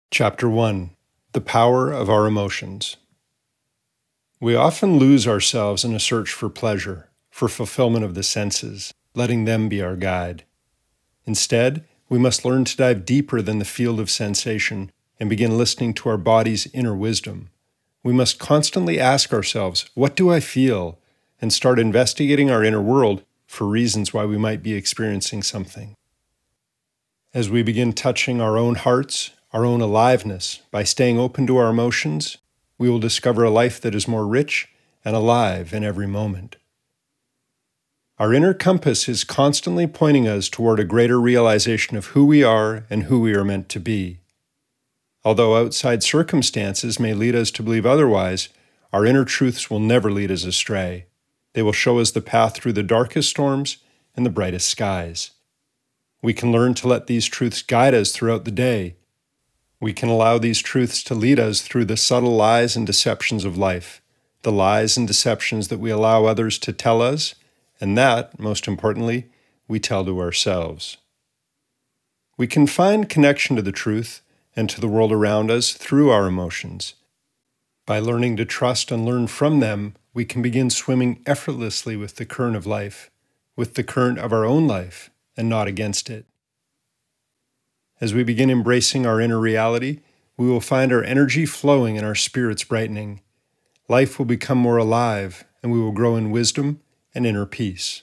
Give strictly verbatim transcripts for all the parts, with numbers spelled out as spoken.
Chapter one. The Power of Our Emotions. We often lose ourselves in a search for pleasure, for fulfillment of the senses, letting them be our guide. Instead, we must learn to dive deeper than the field of sensation and begin listening to our body's inner wisdom. We must constantly ask ourselves, what do I feel? And start investigating our inner world for reasons why we might be experiencing something. As we begin touching our own hearts, our own aliveness, by staying open to our emotions, we will discover a life that is more rich and alive in every moment. Our inner compass is constantly pointing us toward a greater realization of who we are and who we are meant to be. Although outside circumstances may lead us to believe otherwise, our inner truths will never lead us astray. They will show us the path through the darkest storms and the brightest skies. We can learn to let these truths guide us throughout the day. We can allow these truths to lead us through the subtle lies and deceptions of life, the lies and deceptions that we allow others to tell us, and that, most importantly, we tell to ourselves. We can find connection to the truth and to the world around us through our emotions. By learning to trust and learn from them, we can begin swimming effortlessly with the current of life, with the current of our own life, and not against it. As we begin embracing our inner reality, we will find our energy flowing and our spirits brightening. Life will become more alive, and we will grow in wisdom and inner peace.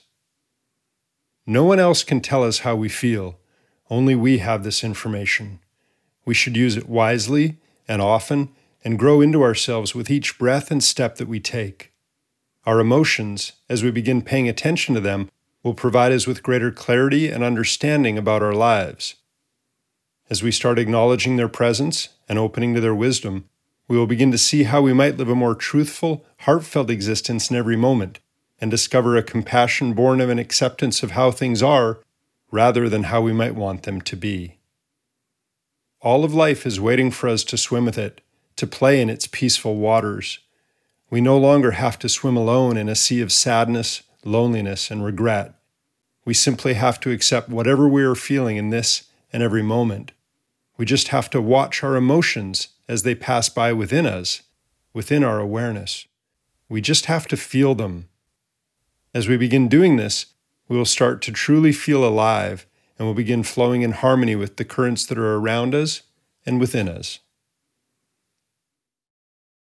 No one else can tell us how we feel. Only we have this information. We should use it wisely and often and grow into ourselves with each breath and step that we take. Our emotions, as we begin paying attention to them, will provide us with greater clarity and understanding about our lives. As we start acknowledging their presence and opening to their wisdom, we will begin to see how we might live a more truthful, heartfelt existence in every moment and discover a compassion born of an acceptance of how things are rather than how we might want them to be. All of life is waiting for us to swim with it, to play in its peaceful waters. We no longer have to swim alone in a sea of sadness, loneliness, and regret. We simply have to accept whatever we are feeling in this and every moment. We just have to watch our emotions as they pass by within us, within our awareness. We just have to feel them. As we begin doing this, we will start to truly feel alive and will begin flowing in harmony with the currents that are around us and within us.